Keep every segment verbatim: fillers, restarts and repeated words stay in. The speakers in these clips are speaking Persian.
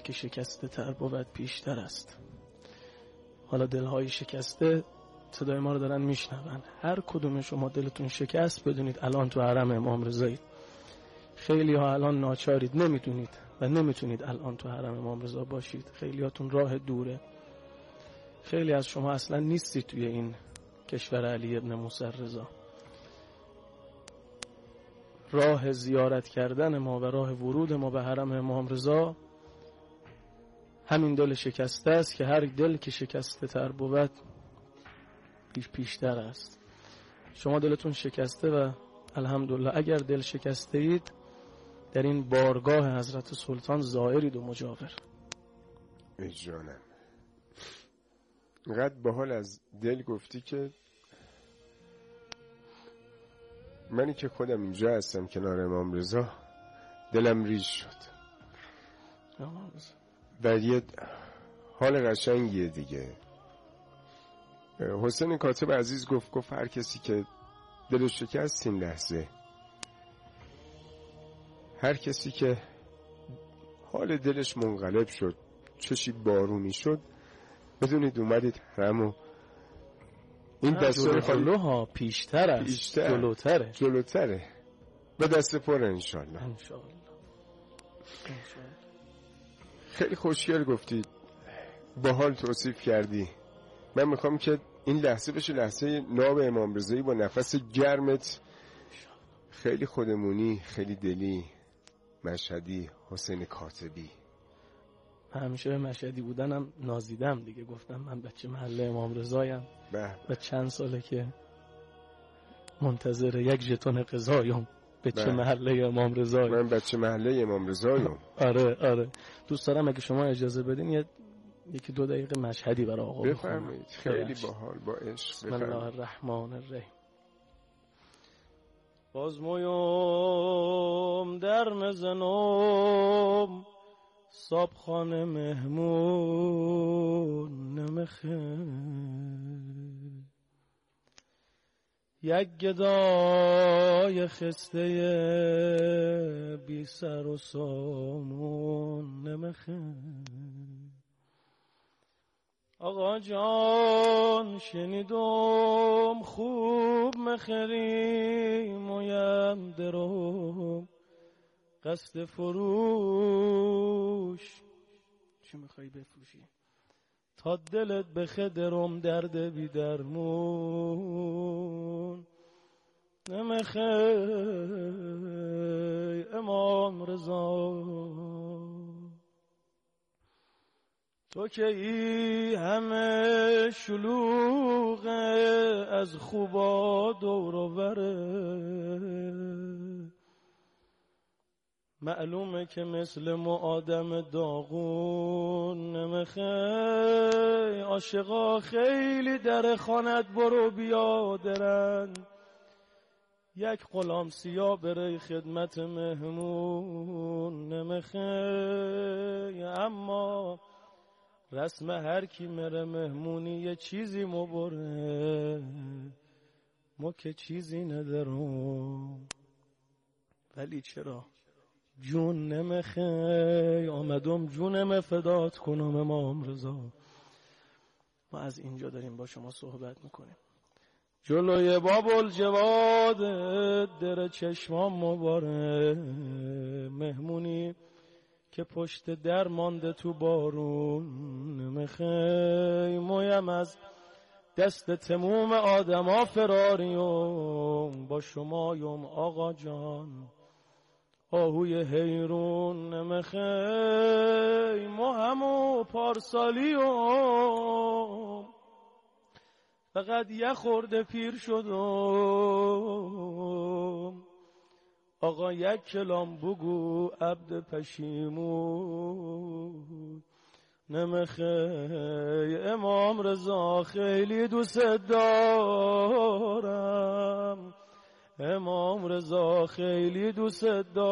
که شکسته تر بود پیشتر است. حالا دلهای شکسته صدای ما رو دارن میشنون. هر کدوم شما دلتون شکست بدونید الان تو حرم امام رضایید. خیلی ها الان ناچارید، نمیدونید و نمیتونید الان تو حرم امام رضا باشید. خیلی هاتون راه دوره. خیلی از شما اصلا نیستید توی این کشور علی ابن موسی رضا. راه زیارت کردن ما و راه ورود ما به حرم امام رضا همین دل شکسته است که هر دل که شکسته تر بود پیش پیشتر است. شما دلتون شکسته و الحمدلله اگر دل شکسته اید در این بارگاه حضرت سلطان زائرید و مجاور. ای جانم، اینقدر با حال از دل گفتی که منی که خودم اینجا هستم کنار امام رضا دلم ریز شد و یه حال قشنگیه دیگه. حسین کاتب عزیز گفت گفت هر کسی که دلش شکست این لحظه، هر کسی که حال دلش منقلب شد، چشی بارونی شد، بدونید اومدید حرم و این دستور جلوها پیشتر است، پیشتر. جلوتره جلوتره به دست پر انشالله. انشالله. خیلی خوشگل گفتید، باحال توصیف کردی. من میخوام که این لحظه بشه لحظه ناب امام رضایی با نفس گرمت، خیلی خودمونی، خیلی دلی، مشهدی، حسین کاتبی. همیشه به مشهدی بودنم نازیدم دیگه. گفتم من بچه محله امام رضایم و چند ساله که منتظر یک ژتون قضایم. بچه محله امام رضایم. من بچه محله امام رضایم. آره آره. دوست دارم اگه شما اجازه بدین یه یکی دو دقیقه مشهدی برای آقا بفرمایید. خیلی باحال، با عشق. بسم الله الرحمن الرحیم. باز مویم در مزنم صابخانه مهمون نمخه، یک گدای خسته بی سر و سامون نمخه. آقا جان شنیدم خوب مخری مویم درم قصد فروش. چی میخوایی بفروشی؟ تا دلت بخدرم درد بی درمون نمخی امام رضا. تو که ای همه شلوغ از خوبا دور و بره، معلومه که مثل ما آدم داغون نمخی. عاشقا خیلی در خانت برو بیادرن، یک غلام سیاه بره خدمت مهمون نمخی. اما رسم هر کی مره مهمونی یه چیزی مبره، ما که چیزی ندارم. ولی چرا جون نمخی آمدم جونم فدات کنم امام رضا. ما از اینجا داریم با شما صحبت میکنیم. جلوی باب الجواد در چشمام مباره، مهمونی که پشت در مانده تو بارون نمخی. مویم از دست تموم آدم ها فراریم، با شمایم آقا جان آهوی حیرون نمخی. ما همو پارسالیم فقط یه خورده پیر شدم، آقا یک کلام بگو عبد پشیمون نمخی. امام رضا خیلی دوست دارم، امام رضا خیلی دوست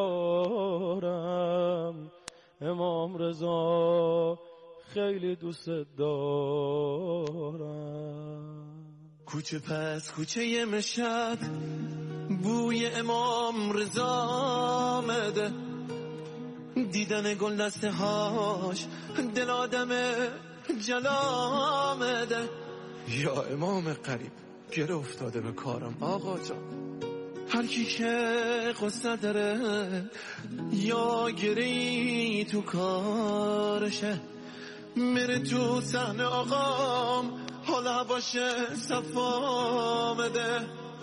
دارم، امام رضا خیلی دوست دارم. کوچه پس کوچه مشهد بوی امام رضا آمده، دیدن گل دسته هاش دل آدم جلامده. یا امام قریب گره افتاده به کارم آقا جان. هر کی که قصه داره یا گری تو کارشه، میره تو صحنه آقام حالا باشه صفا مده.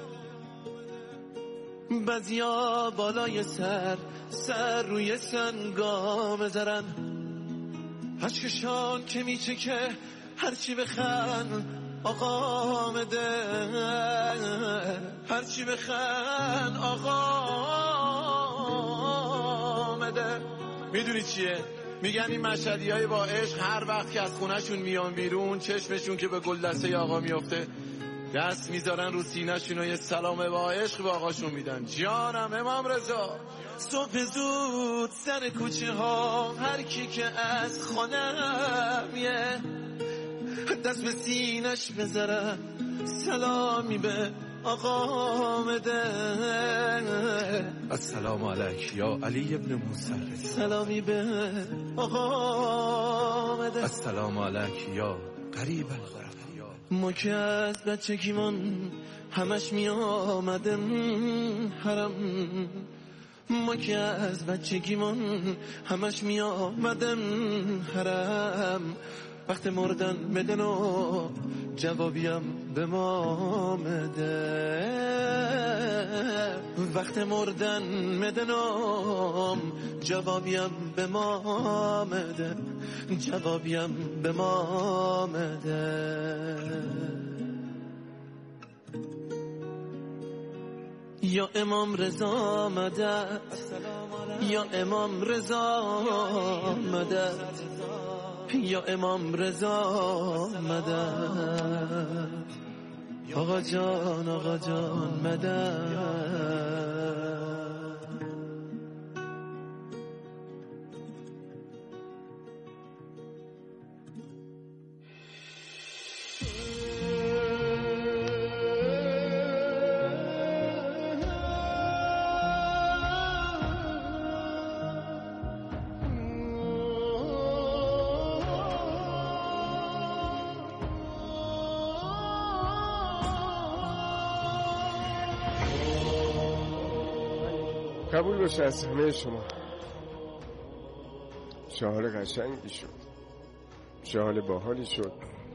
بعضیا بالای سر سر روی سنگا بذارن، اشکشان که میچه که هرچی بخن آقا مده، هرچی بخن آقا مده. میدونی چیه؟ میگن این مشهدی های با عشق هر وقت که از خونهشون میان بیرون چشمشون که به گل دسته آقا میفته دست میذارن رو سینه‌شون و یه سلام با عشق به آقاشون میدن. جانم امام رضا. صبح زود سر کوچه ها هر کی که از خانم یه دست به سینش بذارن سلامی به آقا مده. السلام علیک یا علی ابن موسی، سلامی به آقا مده. السلام علیک یا قریب الغرب. ما که از بچگیمون همش می آمدم حرم، ما که از بچگیمون همش می آمدم حرم. وقت مردن بدن و جوابیم به ما مده، وقت مردن مدنم جوابیم به ما مده، جوابیم به ما مده. یا امام رضا مدد، یا امام رضا مدد، یا امام رضا مدد. آقا جان آقا جان مدد. قبول باشه از همه شما. شعار قشنگی شد، شعار باحالی شد.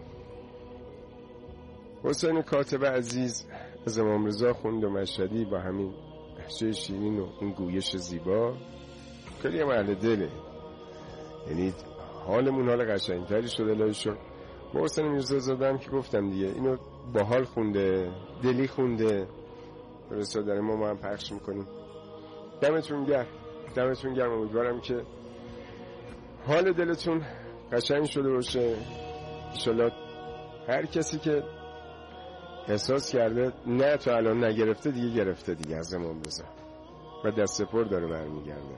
حسین کاتب عزیز از امام رضا خوند و مشهدی با همین لهجه شیرین و این گویش زیبا خیلی هم اهل دله، یعنی حالمون حال قشنگتری شد. الهی شد با حسین میرزا زادم که گفتم دیگه اینو باحال خونده، دلی خونده، رسالت ما ما هم پخش میکنیم. دمتون گرم، دمتون گرم. امیدوارم که حال دلتون قشنگ شده باشه. انشالله هر کسی که احساس کرده نه تا الان نگرفته دیگه گرفته دیگه از امام رضا و دست پر داره برمیگرده.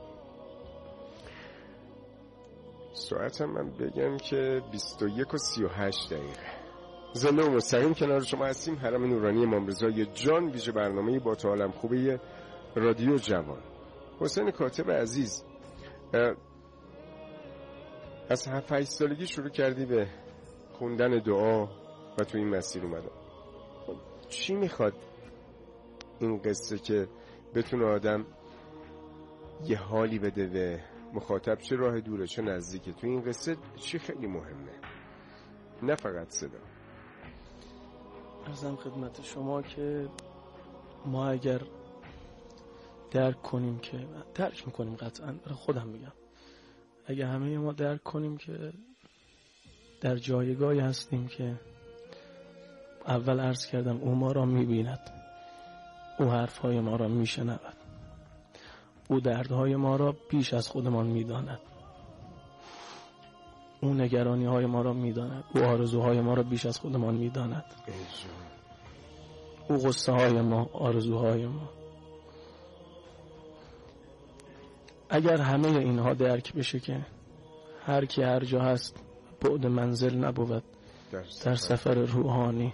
ساعت هم من بگم که بیست و یک و سی و هشت دقیقه. زنده و مستقیم کنار شما هستیم. حرم نورانی امام رضا یه جان ویژه برنامه با تو عالم خوبه رادیو جوان. حسین کاتب عزیز از هفت هشت سالگی شروع کردی به خوندن دعا و تو این مسیر اومدم. خب چی میخواد این قصه که بتونه آدم یه حالی بده به مخاطب، چه راه دوره چه نزدیکه؟ تو این قصه چی خیلی مهمه؟ نه فقط صدا. عرضم خدمت شما که ما اگر درک کنیم که درک میکنیم، قطعا برای خودم میگم، اگه همه ما درک کنیم که در جایگاهی هستیم که اول عرض کردم او ما را میبیند، او حرفهای ما را میشنود، او دردهای ما را بیش از خودمان میداند، او نگرانی های ما را میداند، او آرزوهای ما را بیش از خودمان میداند، او غصه های ما، آرزوهای ما. اگر همه اینها درک بشه که هر کی هر جا هست بعد منزل نبود در سفر روحانی،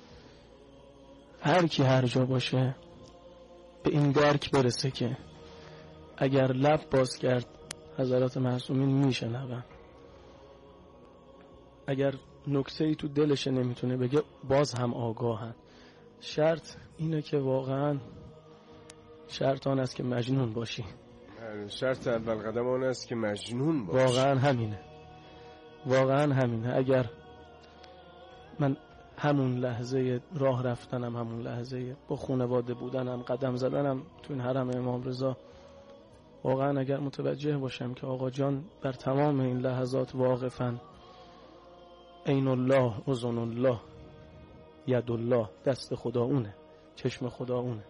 هر کی هر جا باشه به این درک برسه که اگر لب باز کرد حضرات معصومین میشنون. اگر نکته ای تو دلش نمیتونه بگه باز هم آگاهن. شرط اینه که واقعا شرط آن است که مجنون باشی. شرط اول قدم آن است که مجنون باشی. واقعا همینه، واقعا همینه. اگر من همون لحظه راه رفتنم، همون لحظه با خانواده بودنم، قدم زدنم تو این حرم امام رضا، واقعا اگر متوجه باشم که آقا جان بر تمام این لحظات واقفن، عین الله، اذن الله، ید الله، دست خدا اونه، چشم خدا اونه،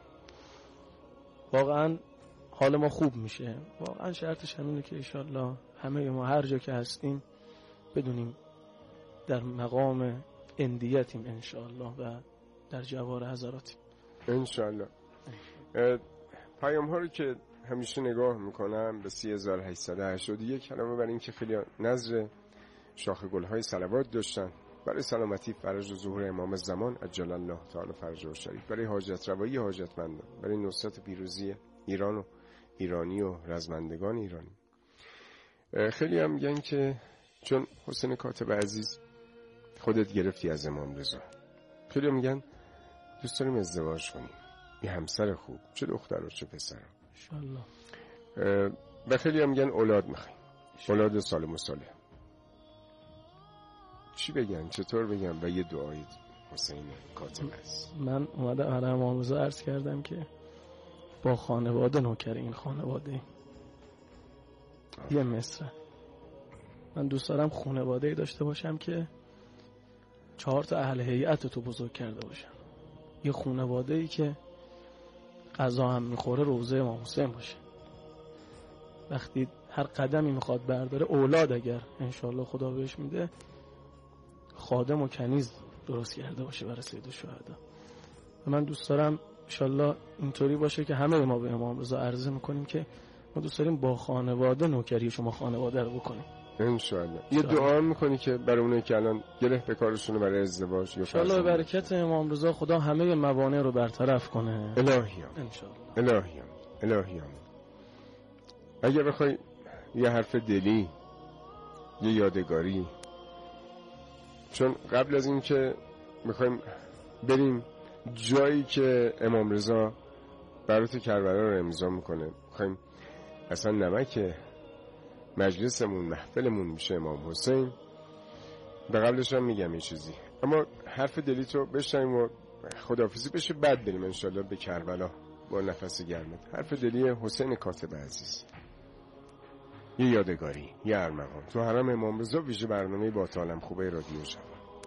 واقعا حال ما خوب میشه. واقعا شرطش همینه که انشالله همه ما هر جا که هستیم بدونیم در مقام اندیتیم انشالله و در جوار حضراتیم انشالله. پیام ها رو که همیشه نگاه میکنم به سی هزار و هشتصد و هشتاد و یک کلمه برای این که خیلی نظر شاخ گلهای صلوات داشتن برای سلامتی فرج و ظهور امام زمان عجل الله تعالی فرجه و شریف، برای حاجت روایی حاجتمندان، برای نصرت پیروزی ایران و ایرانی و رزمندگان ایرانی. خیلی هم میگن که چون حسین کاتب عزیز خودت گرفتی از امام رضا، خیلی هم میگن دوست داریم ازدواج کنیم، یه همسر خوب، چه دختر و چه پسر انشالله. و خیلی هم میگن اولاد میخوایم، اولاد سالم و صالح. چی بگن، چطور بگن و یه دعای حسین کاتب است؟ من اومده برای امام رضا عرض کردم که با خانواده نوکر این خانواده یه مصر. من دوست دارم خانواده داشته باشم که چهار تا اهل هیئت تو بزرگ کرده باشم، یه خانواده ای که غذا هم میخوره روزه امام حسین باشه. وقتی هر قدمی میخواد برداره، اولاد اگر انشالله خدا بهش میده، خادم و کنیز درست کرده باشه برای سید الشهدا. و من دوست دارم انشالله اینطوری باشه که همه ما به امام رضا عرضه میکنیم که ما دوست داریم با خانواده نوکری شما خانواده رو بکنیم انشالله. یه دعا میکنی که برای اونایی که الان گله به کارشونه برای ازدواج، انشالله به برکت امام رضا خدا همه موانع رو برطرف کنه. الهیام انشالله. الهیام الهیام. اگه بخوای یه حرف دلی، یه یادگاری، چون قبل از این که میخوایم بریم جایی که امام رضا برات کربلا رو امضا میکنه، میخوایم اصلا نمک مجلسمون محفلمون میشه امام حسین، به قبلش هم میگم یه چیزی، اما حرف دلی تو بشنیم و خداحافظی بشه، بعد بریم انشالله به کربلا با نفس گرمت. حرف دلی حسین کاتب عزیز، یه یادگاری، یه ارمغان تو حرم امام رضا، ویژه برنامه با تو عالم خوبه رادیو شب.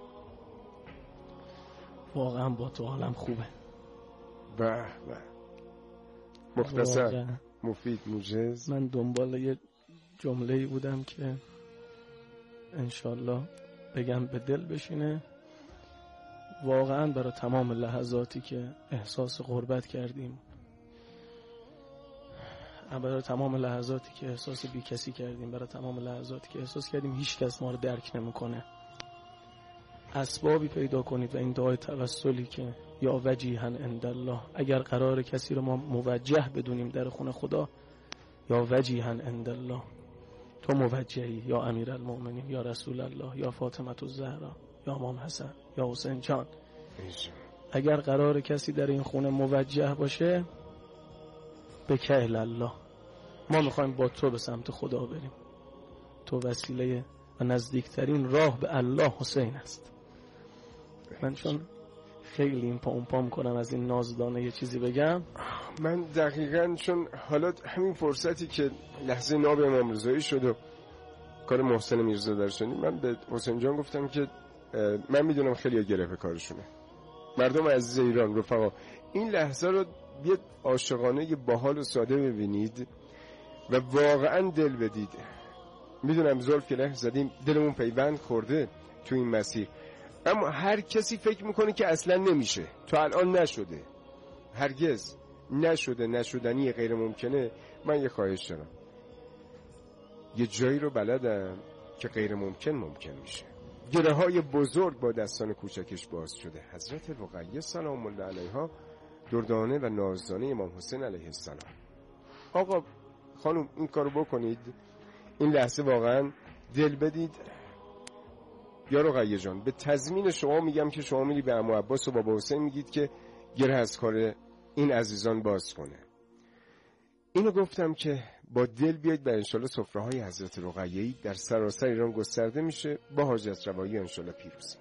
واقعا با تو عالم خوبه. به به. مختصر، مفید، موجز. من دنبال یه جمله‌ای بودم که انشالله بگم به دل بشینه، واقعا برای تمام لحظاتی که احساس غربت کردیم، برای تمام لحظاتی که احساس بی کسی کردیم، برای تمام لحظاتی که احساس کردیم هیچ کس ما رو درک نمیکنه، اسبابی پیدا کنید و این دعای توسلی که یا وجیها عند الله، اگر قرار کسی رو ما موجه بدونیم در خونه خدا، یا وجیها عند الله، تو موجهی یا امیرالمؤمنین، یا رسول الله، یا فاطمه الزهرا، یا امام حسن، یا حسین جان. اگر قرار کسی در این خونه موجه باشه، به کهل الله، ما میخوایم با تو به سمت خدا بریم، تو وسیله و نزدیکترین راه به الله حسین است. من چون خیلی این پا اون پا میکنم از این نازدانه یه چیزی بگم، من دقیقاً چون حالا همین فرصتی که لحظه ناب امام رضایی شد و کار محسن میرزا در شدیم، من به حسین جان گفتم که من میدونم خیلی گره به کارشونه، مردم عزیز ایران، رفقا، این لحظه رو یه عاشقانه یه باحال و ساده ببینید و واقعاً دل بدید. میدونم زلف که لحظه زدیم دلمون پیوند خورده تو این مسیر، اما هر کسی فکر میکنه که اصلا نمیشه، تو الان نشده، هرگز نشده، نشدنی غیر ممکنه. من یه خواهش دارم، یه جایی رو بلدم که غیر ممکن ممکن میشه. گره های بزرگ با دستان کوچکش باز شده. حضرت رقیه سلام الله علیها، دردانه و نازدانه امام حسین علیه السلام. آقا خانم این کارو بکنید، این لحظه واقعا دل بدید. یا رقیه جان به تضمین شما میگم که شما میری به عمو عباس و بابا حسین میگید که گره از کار این عزیزان باز کنه. اینو گفتم که با دل بیاید و انشالله سفره‌های حضرت رقیه‌ای در سراسر ایران گسترده میشه با حاجت روایی انشالله پیروزی.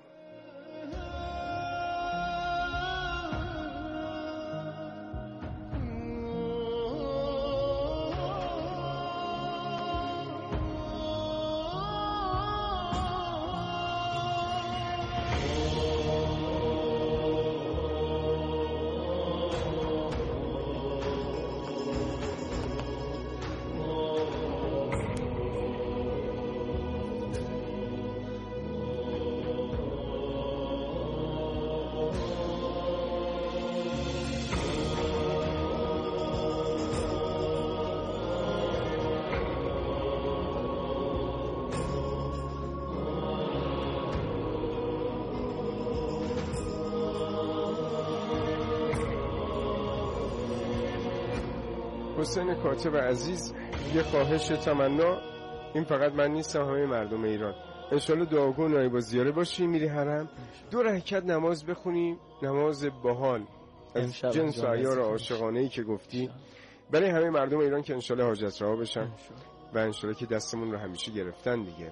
حسین کاتب عزیز یه خواهش تمنا، این فقط من نیستم، همه مردم ایران، انشالله دعاگو نایب زیاره باشی، میری حرم دو رکعت نماز بخونی، نماز باحال از جنس و عیار عاشقانه‌ای که گفتی برای همه مردم ایران که انشالله حاجت رها بشن و انشالله که دستمون رو همیشه گرفتن دیگه.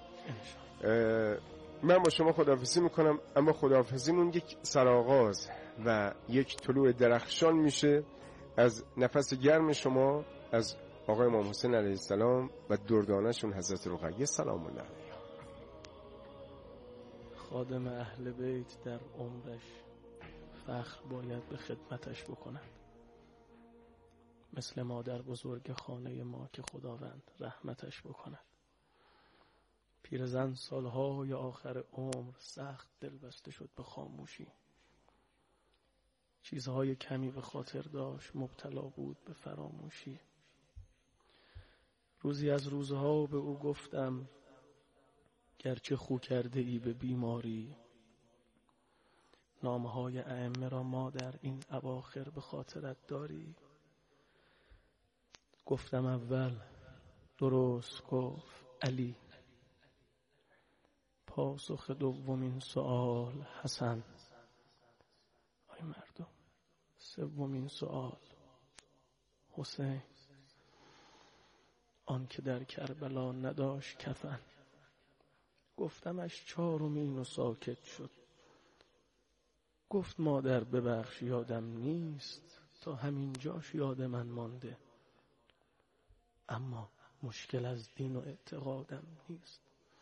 من با شما خداحافظی میکنم، اما خداحافظیمون یک سرآغاز و یک طلوع درخشان میشه از نفس گرم شما، از آقای امام حسین علیه السلام و دردانشون حضرت رقیه سلام الله علیها. خادم اهل بیت در عمرش فخر باید به خدمتش بکند، مثل مادر بزرگ خانه ما که خداوند رحمتش بکند. پیرزن سالهای آخر عمر سخت دل بسته شد به خاموشی، چیزهای کمی به خاطر داشت، مبتلا بود به فراموشی. روزی از روزها به او گفتم گرچه خو کرده ای به بیماری، نامهای ائمه را ما در این اواخر به خاطرت داری؟ گفتم اول درست گفت علی، پاسخ دومین سؤال حسن. آی مردم، سومین سؤال حسین، آن که در کربلا نداشت کفن. گفتمش چهارمین و ساکت شد. گفت مادر ببخش یادم نیست، تا همین جاش یاد من مانده، اما مشکل از دین و اعتقادم نیست.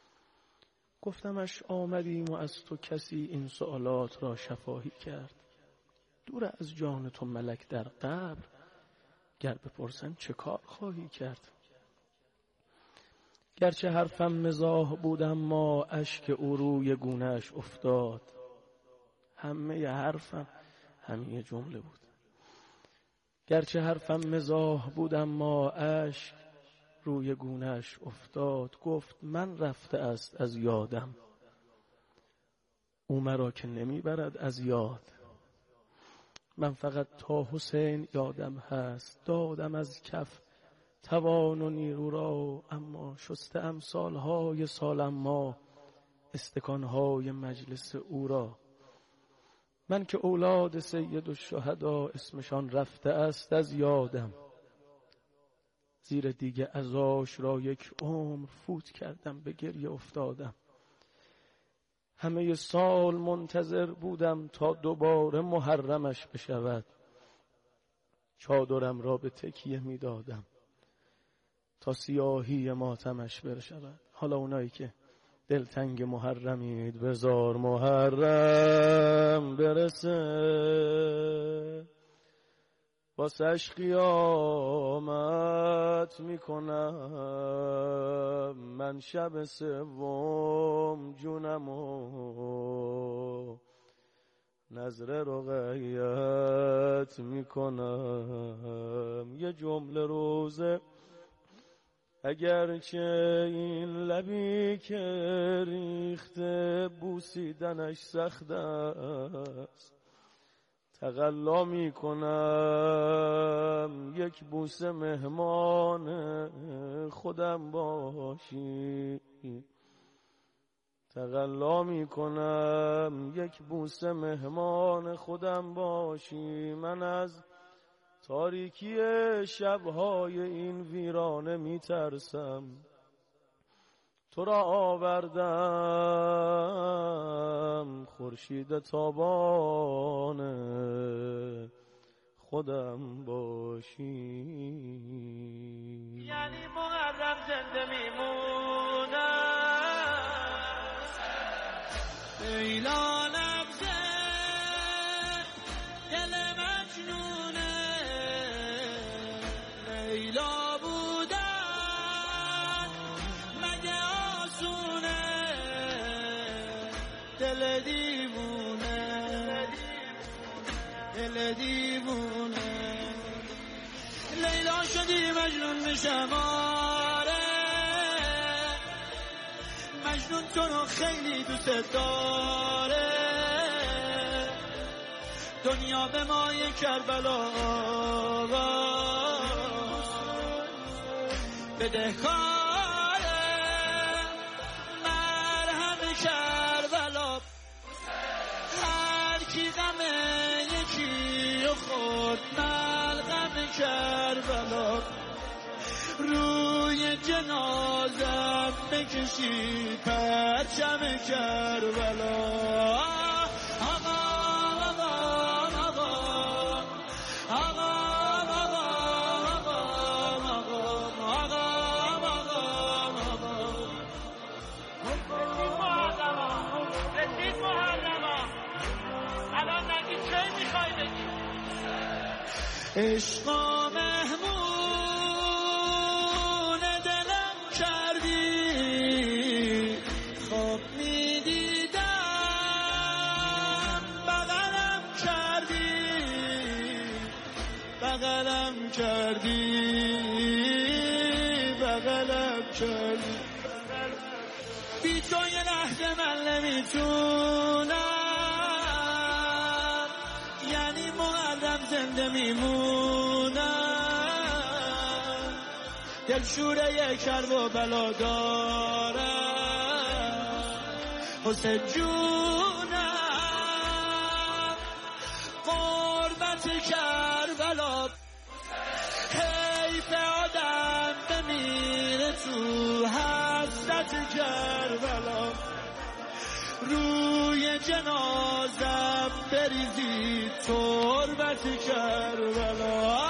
گفتمش آمدیم و از تو کسی این سوالات را شفاهی کرد؟ دور از جان تو ملک در قبر، گر بپرسن چه کار خواهی کرد؟ گرچه حرفم مزاح بود اما اشک او روی گونه‌اش افتاد. همه حرفم همه جمله بود. گرچه حرفم مزاح بود اما اشک روی گونه‌اش افتاد. گفت من رفته است از یادم، او مرا که نمیبرد از یاد. من فقط تا حسین یادم هست، دادم از کف توان و نیرو را، اما شسته ام سالهای سالم ما استکانهای مجلس او را. من که اولاد سید الشهدا اسمشان رفته است از یادم، زیر دیگه عزاش را یک عمر فوت کردم، به گریه افتادم. همه سال منتظر بودم تا دوباره محرمش بشود، چادرم را به تکیه می دادم تا سیاهی ماتمش برشود. حالا اونایی که دلتنگ محرمید بزار محرم برسه، واسش قیامت میکنم من شب سوم جونمو نظر رقیت میکنم. یه جمله روزه اگرچه این لبی که ریخته بوسیدنش سخت است، تقلا می کنم یک بوسه مهمان خودم باشی، تقلا می کنم یک بوسه مهمان خودم باشی. من از تاریکی شبهای این ویرانه می ترسم، تو را آوردم خورشید تابان خودم باشی. یعنی محرم زنده میمونم، لیلا نبضه دل مجنونه، لیلا بودن مگه آسونه، دل دیوونه دل دیوونه. لیلا شدی مجنون میشم آره، مجنون تو رو خیلی دوست داره، دنیا به مای کربلا بدهکاره، مرهم کربلا هر کی غم یکی رو خورد، ملغم کربلا روی جنازم بکشی پرچم کربلا. آقا آقا آقا آقا عشقا مهمون دلم کردی، خواب میدیدم بغلم کردی، بغلم کردی بغلم کردی. بی تو یه لحظه من نمیتونم، یعنی محرم زنده میمونم، دلشوره کرب و بلا دارم حسین جونم، قربت کربلا حیف آدم بمیره تو حسرت کربلا، روی جنازم بریزی تربت کربلا.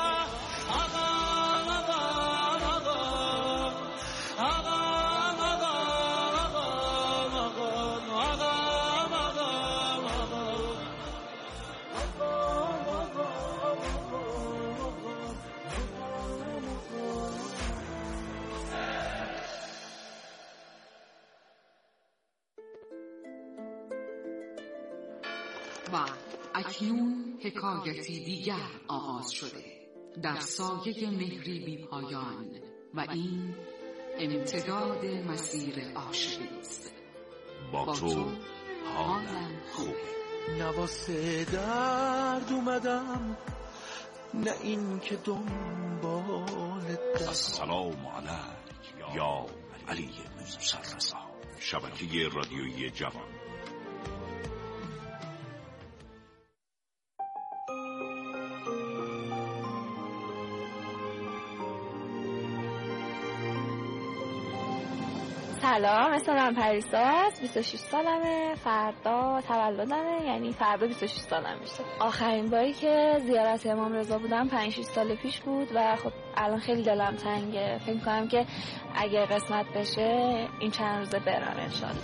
و اکنون حکایتی دیگر آغاز شده در سایه مهری بی پایان و این امتداد مسیر عاشقی است. با تو حالم خوب، نواسه درد اومدم نه این که دنبال دست. السلام علیک یا علی موسیررضا. شبکه رادیویی جوان. سلام، اسمم پریساست، بیست و شش سالمه، فردا تولدمه، یعنی فردا بیست و شش سالم میشه. آخرین باری که زیارت امام رضا بودم پنج شش سال پیش بود و خب الان خیلی دلم تنگه. فکر می‌کنم که اگه قسمت بشه این چند روزه برم انشالله.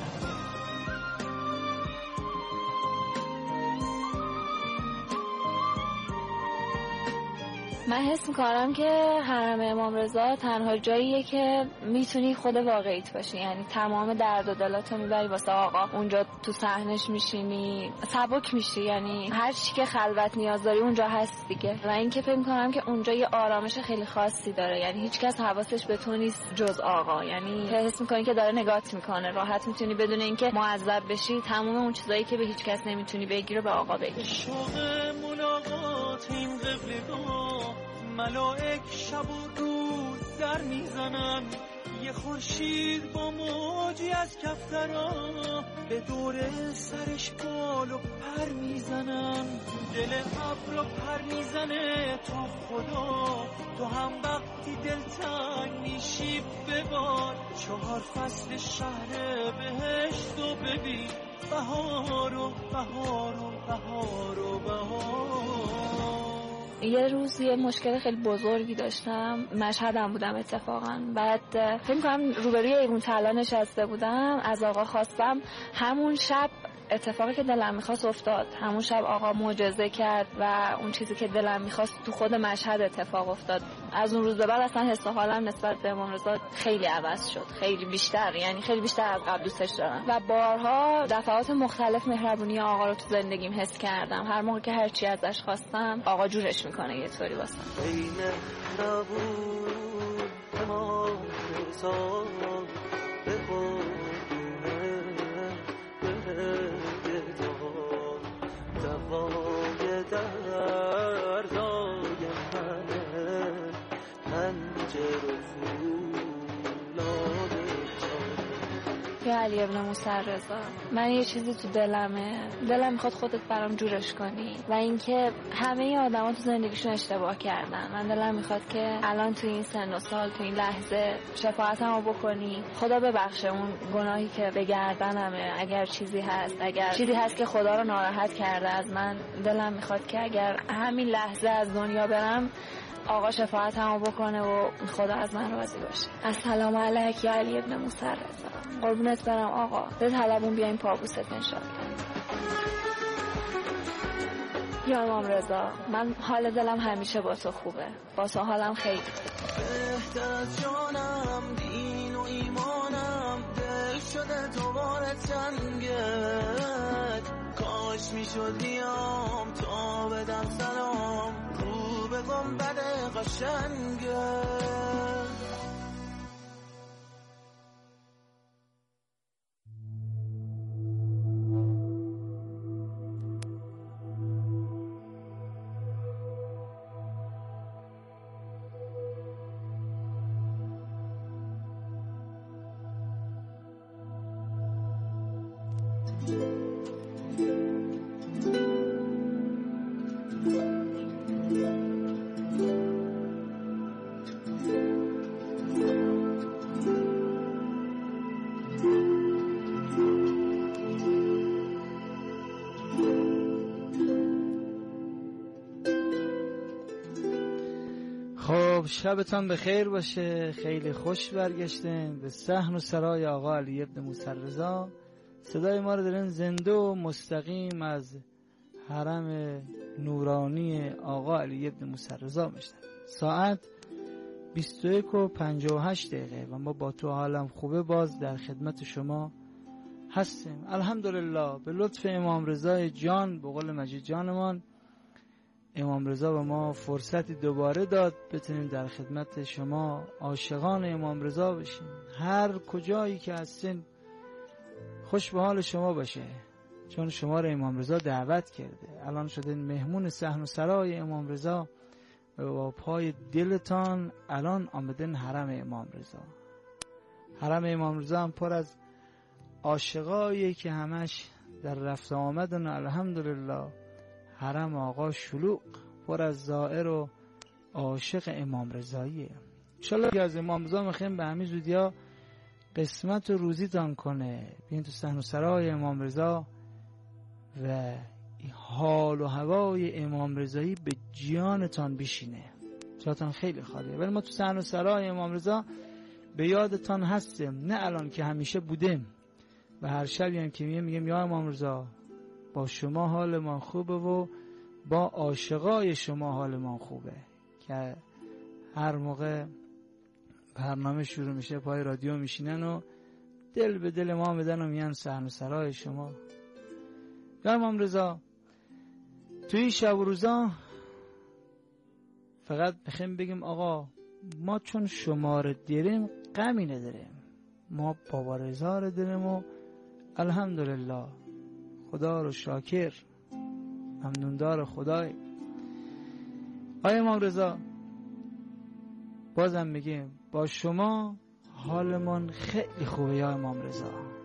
من حس میکنم که حرم امام رضا تنها جاییه که میتونی خود واقعیت باشی، یعنی تمام درد و دلاتو میبری واسه آقا، اونجا تو صحنش میشینی سبک میشی، یعنی هر چی که خلوت نیاز داری اونجا هست دیگه. و اینکه فکر میکنم که اونجا یه آرامش خیلی خاصی داره، یعنی هیچکس حواسش به تو نیست جز آقا، یعنی حس میکنی که داره نگات میکنه، راحت میتونی بدون اینکه معذب بشی تمام اون چیزایی که به هیچکس نمیتونی بگی رو به آقا بگی. نفلگاه ملائک شب و روز در میزنن، یه خورشید با موجی از کفترا به دور سرش بال و پر میزنن، دل ابر پر میزنه تا خدا تو هم وقتی دلتنگ میشی ببار، چهار فصل شهر بهشت و ببین بهار و بهار و بهار و بهار. یه روز یه مشکل خیلی بزرگی داشتم، مشهدم بودم اتفاقا، بعد فکر کنم روبروی ایوون طلا نشسته بودم، از آقا خواستم همون شب اتفاقی که دلم میخواست افتاد، همون شب آقا معجزه کرد و اون چیزی که دلم میخواست تو خود مشهد اتفاق افتاد. از اون روز به بعد اصلا حس و حالم نسبت به امام رضا خیلی عوض شد، خیلی بیشتر، یعنی خیلی بیشتر از قبل دوستش دارم و بارها دفعات مختلف مهربونی آقا رو تو زندگیم حس کردم. هر موقع که هر چی ازش خواستم آقا جورش میکنه یه طوری واسم. ای مهربون امام رضا دوای دردای منه پنجر و فولاد جان. یا علی ابن موسی رضا، من یه چیزی تو دلمه، دلم میخواد خودت برام جورش کنی و اینکه همه آدما تو زندگیشون اشتباه کردن، من دلم میخواد که الان تو این سن و سال تو این لحظه شفاعتمو بکنی، خدا ببخشه اون گناهی که به گردنمه، اگر چیزی هست، اگر چیزی هست که خدا رو ناراحت کرده از من، دلم میخواد که اگر همین لحظه از دنیا برم آقا شفاعتمو بکنه و خدا از من راضی باشه. السلام علیک یا علی ابن موسی رضا، قربونت برم آقا، به طلبون بیایم پابوست انشالله. یا امام رضا، من حال دلم همیشه با تو خوبه، با تو حالم خیلی بهتر از جانم، دین و ایمانم، دل شده دوباره تنگت، کاش میشد بیام تا بدم سلام رو به گنبد قشنگت. خب شبتان بخیر باشه. خیلی خوش برگشتین به صحن و سرای آقا علی ابن موسی رضا. صدای ما رو دارین زنده و مستقیم از حرم نورانی آقا علی ابن موسی رضا میشنوید. ساعت بیست و یک و پنجاه و هشت دقیقه و ما با تو حالم خوبه باز در خدمت شما هستیم. الحمدلله به لطف امام رضا جان، به قول مجید جانمان، امام رضا به ما فرصتی دوباره داد بتونیم در خدمت شما عاشقان امام رضا بشیم. هر کجایی که هستین خوش به حال شما باشه، چون شما رو امام رضا دعوت کرده. الان شدین مهمون صحن و سرای امام رضا و با پای دلتان الان آمدن حرم امام رضا. حرم امام رضا هم پر از عاشقایی که همش در رفت آمدن. الحمدلله حرم آقا شلوغ، پر از زائر و عاشق امام رضاییه. انشالله که از امام رضا میخوایم به همین زودیا قسمت و روزیتان کنه. بیاین تو صحن و سرای امام رضا و حال و هوای امام رضایی به جانتان بشینه. جاتان خیلی خالیه، ولی ما تو صحن و سرای امام رضا به یادتان هستیم، نه الان که همیشه بودیم. و هر شبی هم که میگیم میگیم یا امام رضا با شما حال ما خوبه و با عاشقای شما حال ما خوبه، که هر موقع برنامه شروع میشه پای رادیو میشینن و دل به دل ما میدن و میان صحن و سرای شما. یا امام رضا توی شب و روزا فقط بخیم بگیم آقا ما چون شما رو دیریم غمی نداریم، ما بابا رضا رو دیریم و الحمدلله خدا رو شاکر ممنوندار خدای. آیا امام رضا بازم میگیم با شما حالمون خیلی خوبه یا امام رضا.